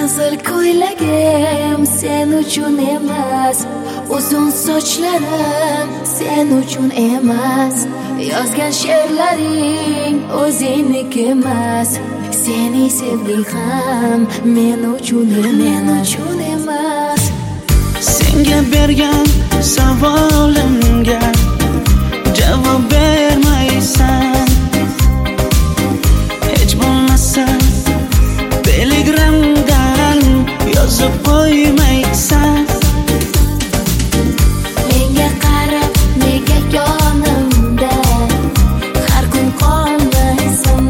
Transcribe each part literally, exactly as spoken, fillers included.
Qizil ko'ylagim sen uchun emas, uzun sochlarim sen uchun emas, yozgan she'rlaring o'zingniki emas, seni sevdik ham men uchun men uchun emas. Senga bergan savolimga javob bermaysan, hech bo'lmasa telegramdan yozib qo'ymaysan. Menga qarab nega yonimda har kun qolmaysan,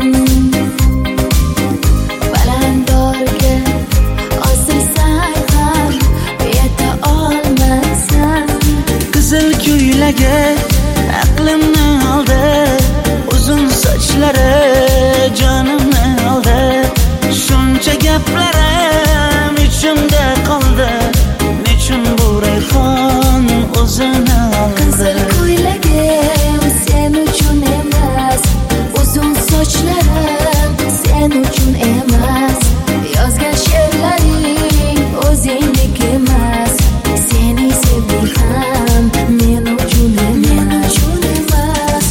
balandorga osilsang ham yeta olmaysan. Qizil ko'ylagi aqlimni oldi, uzun sochlari jonimni oldi, shuncha gaplarim ichimda qoldi, nechun bu rayhon o'zini oldi. Qizil ko'ylagim sen uchun emas, uzun sochlarim sen uchun emas, yozgan she'rlaring o'zingniki emas, seni sevdik ham men uchun men uchun emas.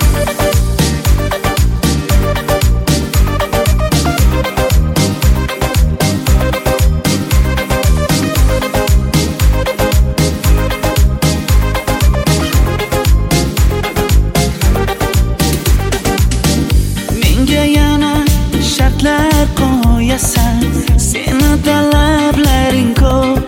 Menga yana shartlar qo'yasan, seni talablaring ko'p.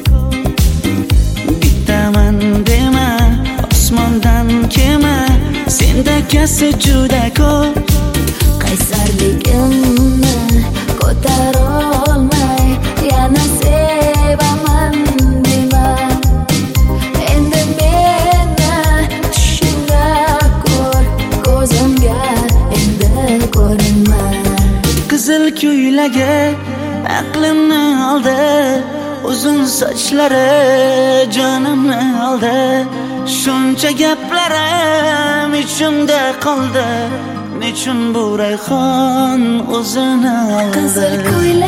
Bittaman dema, osmondan kema, sendakasi juda ko'p. Qaysarligimni ko'tarolmay yana sevaman dema, endi meni tushingda ko'r, ko'zimga endi ko'rinma. Qizil ko'ylagi aqlimni oldi, uzun sochlari jonimni oldi, shuncha gaplarim ichimda qoldi, nechun bu rayhon o'zini oldi. Qizil ko'ylagim